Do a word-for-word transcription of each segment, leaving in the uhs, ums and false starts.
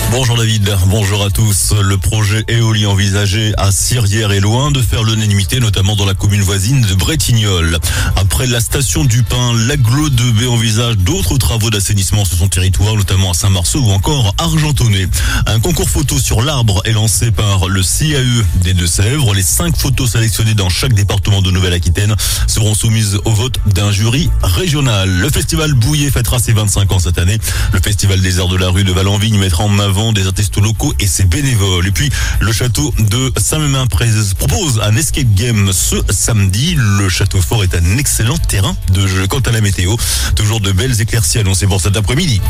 Bonjour David, bonjour à tous. Le projet éolien envisagé à Sirière est loin de faire l'unanimité, notamment dans la commune voisine de Bretignolles. Après la station du Pin, l'agglo de B envisage d'autres travaux d'assainissement sur son territoire, notamment à Saint-Marceau ou encore Argentonnay. Un concours photo sur l'arbre est lancé par le C A E des Deux-Sèvres. Les cinq photos sélectionnées dans chaque département de Nouvelle-Aquitaine seront soumises au vote d'un jury régional. Le festival Bouillet fêtera ses vingt-cinq ans cette année. Le festival des arts de la rue de Vallenvigne mettra en avant des artistes locaux et ses bénévoles. Et puis, le château de Saint-Mémin propose un escape game ce samedi. Le château fort est un excellent terrain de jeu. Quant à la météo, toujours de belles éclaircies annoncées pour cet après-midi.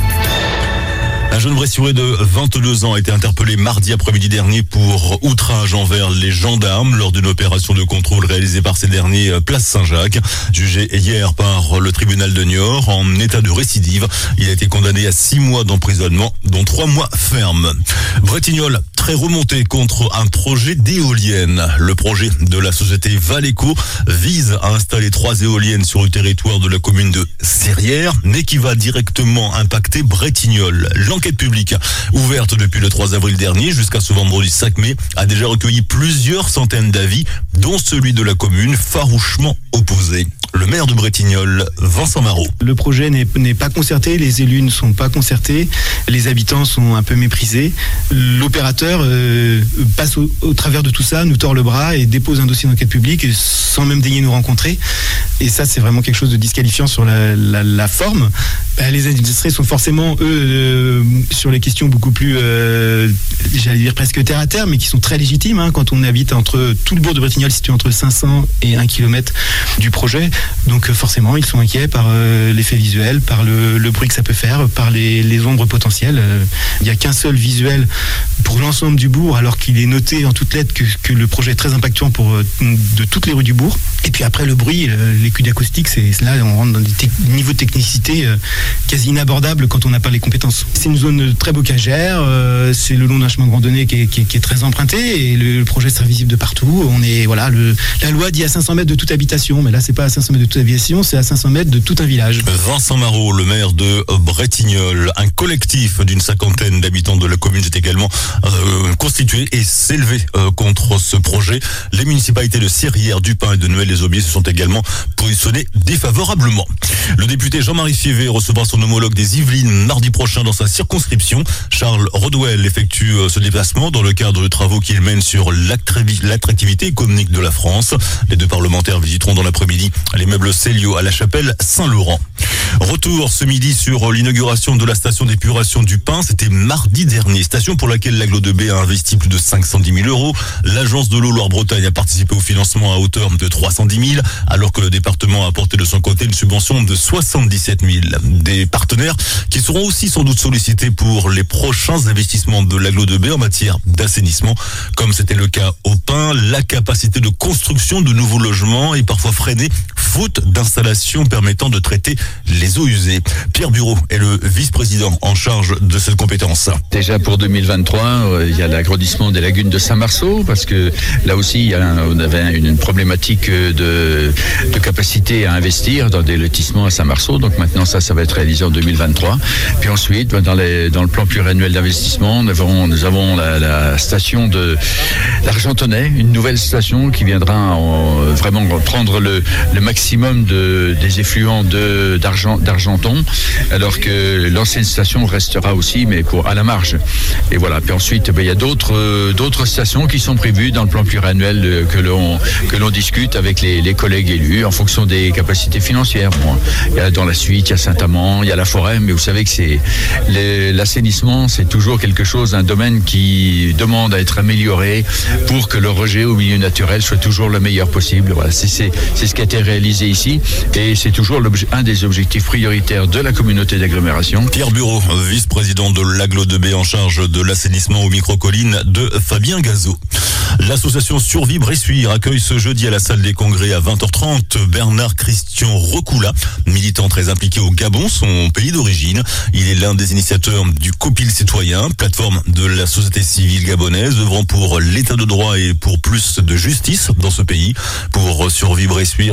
Un jeune Bressurais de vingt-deux ans a été interpellé mardi après-midi dernier pour outrage envers les gendarmes lors d'une opération de contrôle réalisée par ces derniers place Saint-Jacques. Jugé hier par le tribunal de Niort en état de récidive, il a été condamné à six mois d'emprisonnement, dont trois mois fermes. Bretignolles très remonté contre un projet d'éolienne. Le projet de la société Valeco vise à installer trois éoliennes sur le territoire de la commune de Sirière, mais qui va directement impacter Bretignolles. L'enquête publique, ouverte depuis le trois avril dernier jusqu'à ce vendredi cinq mai, a déjà recueilli plusieurs centaines d'avis, dont celui de la commune farouchement opposé. Le maire de Bretignolles, Vincent Marot. Le projet n'est, n'est pas concerté, les élus ne sont pas concertés, les habitants sont un peu méprisés. L'opérateur euh, passe au, au travers de tout ça, nous tord le bras et dépose un dossier d'enquête publique sans même daigner nous rencontrer. Et ça, c'est vraiment quelque chose de disqualifiant sur la, la, la forme. Ben, les administrés sont forcément, eux, euh, sur les questions beaucoup plus, euh, j'allais dire presque terre à terre, mais qui sont très légitimes. Hein, quand on habite entre tout le bourg de Bretignolles, situé entre cinq cents et un kilomètre du projet. Donc forcément, ils sont inquiets par euh, l'effet visuel, par le, le bruit que ça peut faire, par les, les ombres potentielles. Euh, il n'y a qu'un seul visuel pour l'ensemble du bourg, alors qu'il est noté en toutes lettres que, que le projet est très impactant pour euh, de toutes les rues du bourg. Et puis après, le bruit, euh, l'écume acoustique, c'est là on rentre dans des te- niveaux de technicité euh, quasi inabordables quand on n'a pas les compétences. C'est une zone très bocagère, euh, c'est le long d'un chemin de randonnée qui est, qui est, qui est très emprunté et le, le projet sera visible de partout. On est voilà, le, la loi dit à cinq cents mètres de toute habitation, mais là c'est pas à cinq cents mètres de toute habitation, c'est à cinq cents mètres de tout un village. Vincent Marot, le maire de Bretignolles, un collectif d'une cinquantaine d'habitants de la commune s'est également euh, constitué et s'est élevé euh, contre ce projet. Les municipalités de Sirière, du Pin et de Noël-les-Aubiers se sont également positionnées défavorablement. Le député Jean-Marie Fievé recevra son homologue des Yvelines mardi prochain dans sa circonscription. Charles Rodwell effectue euh, ce déplacement dans le cadre de travaux qu'il mène sur l'attractivité économique de la France. Les deux parlementaires visiteront dans l'après-midi les meubles Célio à la chapelle Saint-Laurent. Retour ce midi sur l'inauguration de la station d'épuration du Pin. C'était mardi dernier. Station pour laquelle l'agglo de B a investi plus de cinq cent dix mille euros. L'agence de l'eau Loire-Bretagne a participé au financement à hauteur de trois cent dix mille, alors que le département a apporté de son côté une subvention de soixante-dix-sept mille. Des partenaires qui seront aussi sans doute sollicités pour les prochains investissements de l'agglo de B en matière d'assainissement. Comme c'était le cas au Pin, la capacité de construction de nouveaux logements est parfois freinée, faute d'installations permettant de traiter les eaux usées. Pierre Bureau est le vice-président en charge de cette compétence. Déjà pour deux mille vingt-trois, euh, il y a l'agrandissement des lagunes de Saint-Marceau, parce que là aussi, il y a un, on avait une, une problématique de, de capacité à investir dans des lotissements à Saint-Marceau. Donc maintenant, ça, ça va être réalisé en deux mille vingt-trois. Puis ensuite, dans, les, dans le plan pluriannuel d'investissement, nous avons, nous avons la, la station de l'Argentonnay, une nouvelle station qui viendra en, vraiment prendre le, le maximum de, des effluents de, d'argent, d'Argenton, alors que l'ancienne station restera aussi, mais pour, à la marge. Et voilà. Puis ensuite, ben, il y a d'autres, euh, d'autres stations qui sont prévues dans le plan pluriannuel euh, que l'on, que l'on discute avec les, les collègues élus en fonction des capacités financières. Bon, il y a dans la suite, il y a Saint-Amand, il y a la forêt, mais vous savez que c'est, les, l'assainissement, c'est toujours quelque chose, un domaine qui demande à être amélioré pour que le rejet au milieu naturel soit toujours le meilleur possible. Voilà. C'est, c'est, c'est ce qui a été réalisé ici et c'est toujours un des objectifs prioritaires de la communauté d'agglomération. Pierre Bureau, vice-président de l'agglo de B en charge de l'assainissement aux microcollines de Fabien Gazot. L'association Survie Bressuire accueille ce jeudi à la salle des congrès à vingt heures trente Bernard Christian Recoula, militant très impliqué au Gabon, son pays d'origine. Il est l'un des initiateurs du Copil Citoyen, plateforme de la société civile gabonaise, œuvrant pour l'état de droit et pour plus de justice dans ce pays. Pour Survie Bressuire, ce sera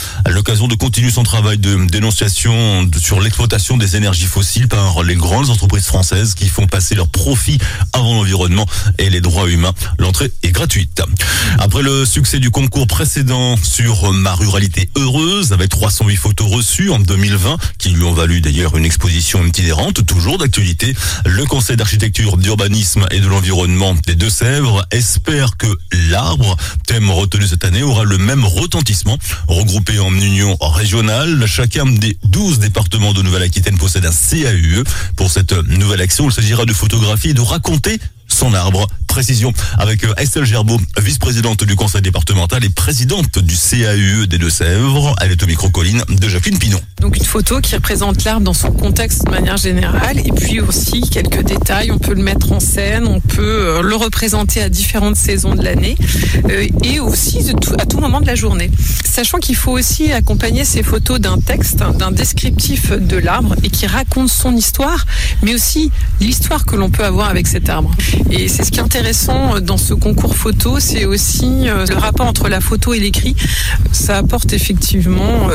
à l'occasion de continuer son travail de dénonciation de, sur l'exploitation des énergies fossiles par les grandes entreprises françaises qui font passer leurs profits avant l'environnement et les droits humains. L'entrée est gratuite. Après le succès du concours précédent sur Ma ruralité heureuse, avec trois cent huit photos reçues en deux mille vingt, qui lui ont valu d'ailleurs une exposition itinérante, toujours d'actualité, le Conseil d'architecture, d'urbanisme et de l'environnement des Deux-Sèvres espère que l'arbre, thème retenu cette année, aura le même retentissement. Regroupé en union régionale, chacun des douze départements de Nouvelle-Aquitaine possède un C A U E. Pour cette nouvelle action, il s'agira de photographier et de raconter son arbre. Précision avec Estelle Gerbeau, vice-présidente du conseil départemental et présidente du C A U E des Deux-Sèvres. Elle est au micro-colline de Jacqueline Pinon. Donc une photo qui représente l'arbre dans son contexte de manière générale, et puis aussi quelques détails. On peut le mettre en scène, on peut le représenter à différentes saisons de l'année euh, et aussi de tout, à tout moment de la journée. Sachant qu'il faut aussi accompagner ces photos d'un texte, d'un descriptif de l'arbre et qui raconte son histoire, mais aussi l'histoire que l'on peut avoir avec cet arbre. Et c'est ce qui est intéressant dans ce concours photo, c'est aussi le rapport entre la photo et l'écrit. Ça apporte effectivement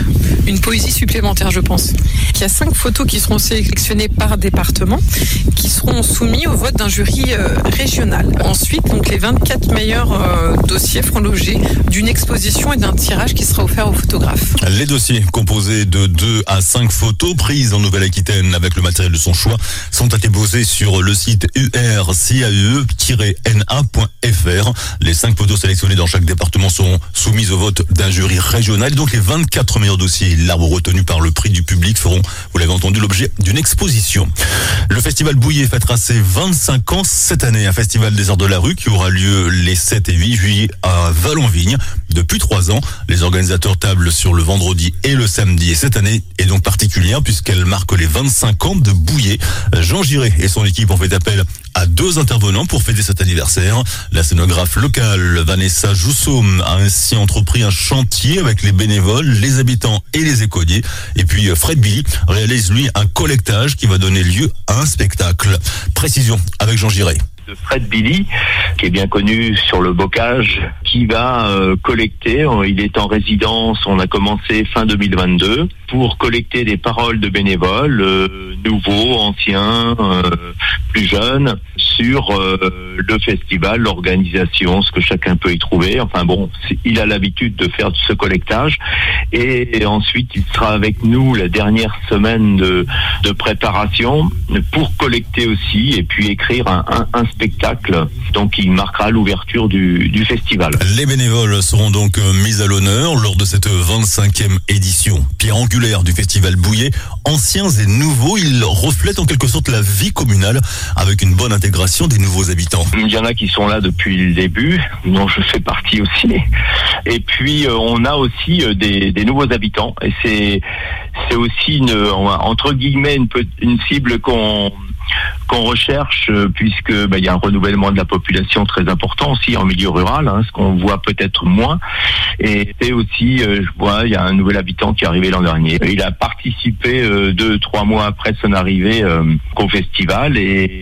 une poésie supplémentaire, je pense. Il y a cinq photos qui seront sélectionnées par département, qui seront soumis au vote d'un jury régional. Ensuite, donc, les vingt-quatre meilleurs dossiers feront l'objet d'une exposition et d'un tirage qui sera offert aux photographes. Les dossiers, composés de deux à cinq photos prises en Nouvelle-Aquitaine avec le matériel de son choix, sont à déposer sur le site u r c a u e tiret n a point f r. Les cinq photos sélectionnées dans chaque département seront soumises au vote d'un jury régional. Donc les vingt-quatre meilleurs dossiers, l'arbre retenu par le prix du public, feront, vous l'avez entendu, l'objet d'une exposition. Le festival Bouillet fêtera ses vingt-cinq ans cette année. Un festival des arts de la rue qui aura lieu les sept et huit juillet à Vallonvigne. Depuis trois ans, les organisateurs tablent sur le vendredi et le samedi. Et cette année est donc particulière puisqu'elle marque les vingt-cinq ans de Bouillet. Jean Giré et son équipe ont fait appel à deux intervenants pour fêter cet anniversaire. La scénographe locale Vanessa Jousseau a ainsi entrepris un chantier avec les bénévoles, les habitants et les écoliers. Et puis Fred Billy réalise lui un collectage qui va donner lieu à un spectacle. Précision avec Jean Giré. De Fred Billy, qui est bien connu sur le bocage, qui va euh, collecter, il est en résidence, on a commencé fin deux mille vingt-deux, pour collecter des paroles de bénévoles, euh, nouveaux, anciens, euh, plus jeunes, sur euh, le festival, l'organisation, ce que chacun peut y trouver. Enfin bon, il a l'habitude de faire ce collectage. Et, et ensuite, il sera avec nous la dernière semaine de, de préparation pour collecter aussi et puis écrire un, un, un spectacle. Donc, il marquera l'ouverture du, du festival. Les bénévoles seront donc mis à l'honneur lors de cette vingt-cinquième édition. Pierre angulaire du festival Bouillet, anciens et nouveaux, ils reflètent en quelque sorte la vie communale avec une bonne intégration des nouveaux habitants. Il y en a qui sont là depuis le début, dont je fais partie aussi. Et puis euh, on a aussi euh, des, des nouveaux habitants. Et c'est c'est aussi une, entre guillemets une, une cible qu'on qu'on recherche euh, puisque bah, il y a un renouvellement de la population très important aussi en milieu rural, hein, ce qu'on voit peut-être moins. Et c'est aussi, euh, je vois, il y a un nouvel habitant qui est arrivé l'an dernier. Il a participé euh, deux, trois mois après son arrivée euh, au festival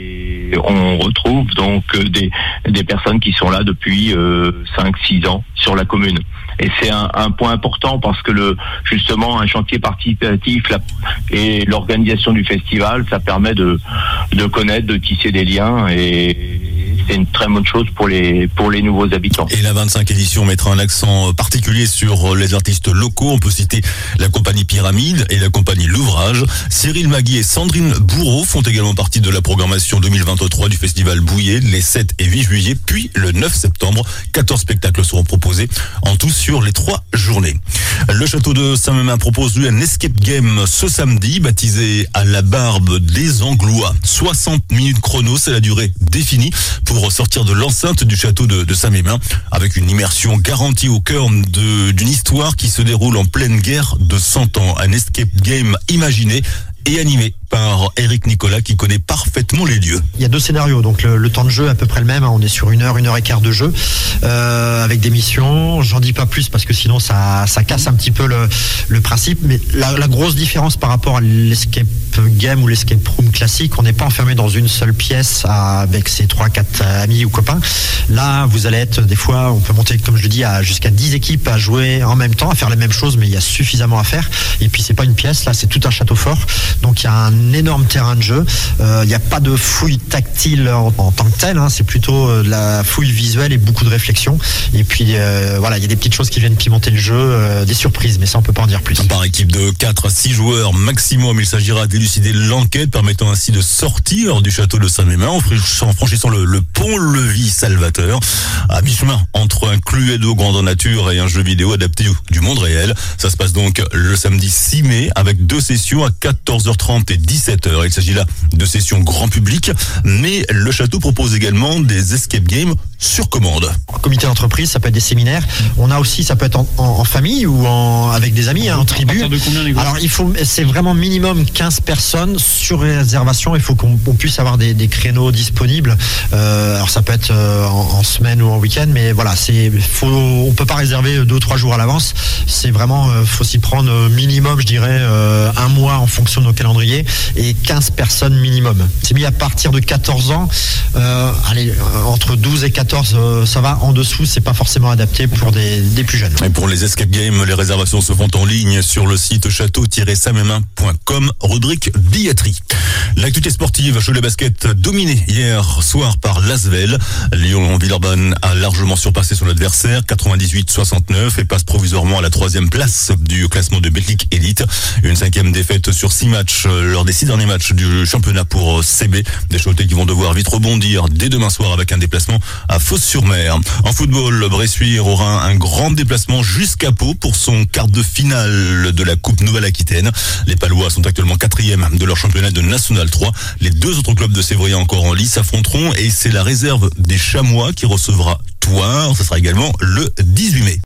et on retrouve donc euh, des, des personnes qui sont là depuis euh, cinq six ans sur la commune. Et c'est un, un point important parce que le justement un chantier participatif la, et l'organisation du festival, ça permet de de connaître, de tisser des liens et c'est une très bonne chose pour les pour les nouveaux habitants. Et la vingt-cinquième édition mettra un accent particulier sur les artistes locaux. On peut citer la compagnie Pyramide et la compagnie L'Ouvrage. Cyril Magui et Sandrine Bourreau font également partie de la programmation deux mille vingt-trois du festival Bouillet les sept et huit juillet, puis le neuf septembre. quatorze spectacles seront proposés en tout sur les trois journées. Le château de Saint-Mémin propose lui un escape game ce samedi, baptisé à la barbe des Anglois. soixante minutes chrono, c'est la durée définie pour sortir de l'enceinte du château de, de Saint-Mémin, avec une immersion garantie au cœur de, d'une histoire qui se déroule en pleine guerre de cent ans. Un escape game imaginé et animé par Eric Nicolas qui connaît parfaitement les lieux. Il y a deux scénarios, donc le, le temps de jeu est à peu près le même, hein. On est sur une heure, une heure et quart de jeu, euh, avec des missions. J'en dis pas plus parce que sinon ça, ça casse un petit peu le, le principe, mais la, la grosse différence par rapport à l'escape game ou l'escape room classique, on n'est pas enfermé dans une seule pièce avec ses trois quatre amis ou copains. Là, vous allez être, des fois, on peut monter, comme je le dis, à jusqu'à dix équipes à jouer en même temps, à faire la même chose, mais il y a suffisamment à faire. Et puis c'est pas une pièce, là c'est tout un château fort, donc il y a un énorme terrain de jeu. Euh, il n'y a pas de fouille tactile en, en tant que telle, hein. C'est plutôt euh, de la fouille visuelle et beaucoup de réflexion. Et puis euh, voilà, il y a des petites choses qui viennent pimenter le jeu, euh, des surprises, mais ça on peut pas en dire plus. Par équipe de quatre à six joueurs maximum, il s'agira d'élucider l'enquête permettant ainsi de sortir du château de Saint-Mémin en franchissant le, le pont-levis Salvateur, à mi-chemin entre un Cluedo grandeur nature et un jeu vidéo adapté du monde réel. Ça se passe donc le samedi six mai avec deux sessions à quatorze heures trente et dix-sept heures. Il s'agit là de sessions grand public, mais le château propose également des escape games sur commande. Comité d'entreprise, ça peut être des séminaires. On a aussi, ça peut être en, en, en famille ou en, avec des amis, hein, en tribu. De combien, les gars ? Alors il faut, c'est vraiment minimum quinze personnes sur réservation. Il faut qu'on on puisse avoir des, des créneaux disponibles. Euh, alors ça peut être euh, en, en semaine ou en week-end, mais voilà, c'est, faut, on peut pas réserver deux ou trois jours à l'avance. C'est vraiment, euh, faut s'y prendre euh, minimum, je dirais, euh, un mois en fonction de nos calendriers et quinze personnes minimum. C'est mis à partir de quatorze ans. Euh, allez, euh, entre douze et quatorze, euh, ça va. En dessous, c'est pas forcément adapté pour des, des plus jeunes. Et pour les escape games, les réservations se font en ligne sur le site château tiret saint-mémin point com, rubrique billetterie. L'actualité sportive, Cholet Basket dominé hier soir par l'Asvel. Lyon-Villeurbanne a largement surpassé son adversaire, quatre-vingt-dix-huit soixante-neuf, et passe provisoirement à la troisième place du classement de Betclic Elite. Une cinquième défaite sur six matchs lors des six derniers matchs du championnat pour C B. Des Choletais qui vont devoir vite rebondir dès demain soir avec un déplacement à Fos-sur-Mer. En football, Bressuire aura un grand déplacement jusqu'à Pau pour son quart de finale de la Coupe Nouvelle-Aquitaine. Les Palois sont actuellement quatrième de leur championnat de National trois. Les deux autres clubs de Sévrier encore en lice s'affronteront et c'est la réserve des Chamois qui recevra Thouars. Ce sera également le dix-huit mai.